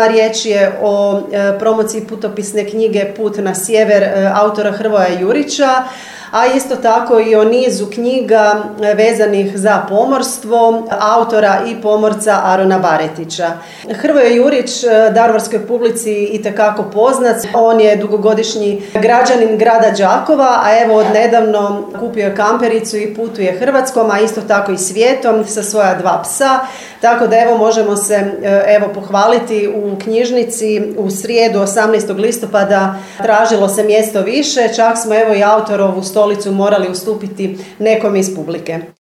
Riječ je o promociji putopisne knjige Put na sjever autora Hrvoja Jurića, a isto tako i o nizu knjiga vezanih za pomorstvo autora i pomorca Arona Baretića. Hrvoje Jurić daruvarskoj publici itekako poznat. On je dugogodišnji građanin grada Đakova, a evo odnedavno kupio je kampericu i putuje Hrvatskom, a isto tako i svijetom sa svoja 2 psa. Tako da evo možemo se pohvaliti u knjižnici u srijedu 18. listopada tražilo se mjesto više, čak smo evo i autorovu stolicu morali ustupiti nekom iz publike.